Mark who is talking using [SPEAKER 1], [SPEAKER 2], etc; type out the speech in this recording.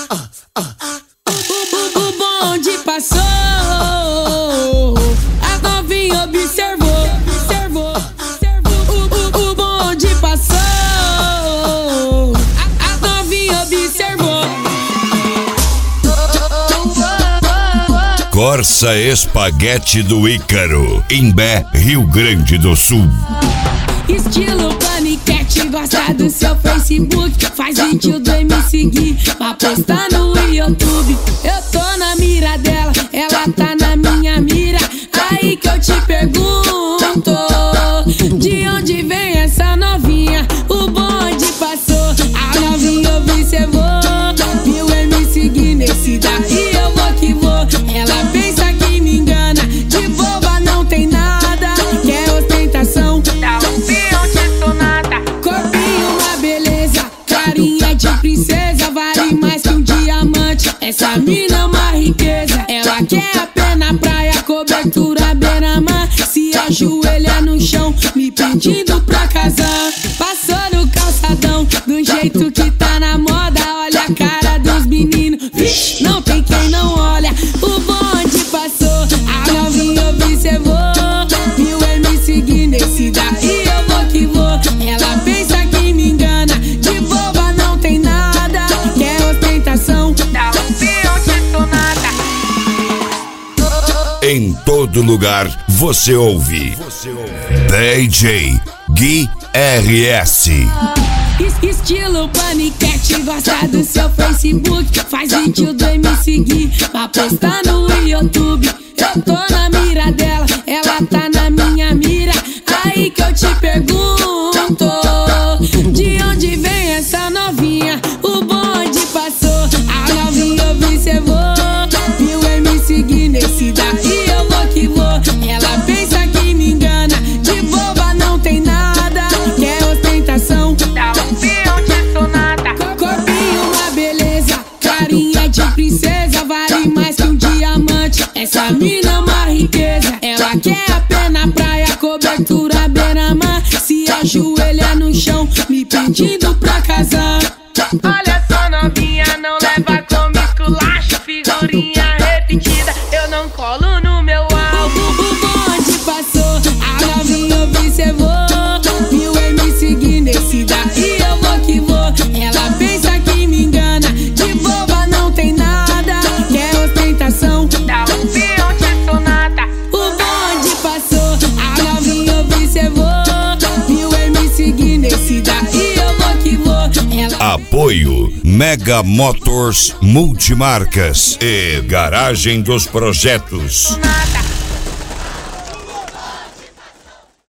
[SPEAKER 1] O bonde passou, a novinha observou. O bonde passou, a novinha observou.
[SPEAKER 2] Corsa Espaguete do Ícaro, Imbé, Rio Grande do Sul.
[SPEAKER 1] Estilo paniquete, gosta do seu Facebook, faz vídeo do me seguir pra postar no YouTube. Eu tô na mira dela, ela tá na minha mira. Aí que eu te pergunto, de onde vem essa novinha? O bonde passou, a novinha observou, viu eu me seguir nesse daí eu vou que vou. Ela pensa que me engana, de boba não tem nada, quer ostentação, dá um peão de sonata. Corpinho uma beleza, carinha de princesa, vale mais que um diamante. Essa mina é uma riqueza, ela quer a pé na praia, cobertura beira-mar, se ajoelha no chão, me pedindo pra casar. Passou no calçadão, do jeito que tá na moda, olha a cara dos meninos, vixe, não tem quem não olha. O bonde passou, a novinha observou, viu eu me seguir nesse daí eu vou que vou. Ela pensa que me engana, de boba não tem nada, quer ostentação, dá um peão de sonata.
[SPEAKER 2] Em todo lugar você ouve DJ Gui RS.
[SPEAKER 1] Estilo paniquete, gosta do seu Facebook, faz vídeo do me seguir pra postar no YouTube. Eu tô na mira dela, ela tá na minha mira. Aí que eu te pergunto, de onde vem essa novinha? O bonde passou, a novinha observou, viu eu me seguir nesse daí eu vou que vou. Ela pensa que me engana, de boba não tem nada, quer ostentação, dá um peão de sonata. Corpinho uma beleza, carinha de princesa, vale mais que um diamante. Essa mina é uma riqueza, ela quer a pé na praia, cobertura beira-mar, se ajoelha no chão, me pedindo pra casar. Olha só novinha, não leva como esculacho, figurinha repetida, eu não colo no meu álbum. O bonde passou, a novinha observou, viu eu me seguir nesse daí eu vou que vou. Ela pensa que me engana, de boba não tem nada, quer ostentação, dá um peão de sonata. O bonde passou, a novinha observou, viu eu me seguir nesse daí eu vou que vou.
[SPEAKER 2] Apoio Mega Motors Multimarcas e Garagem dos Projetos.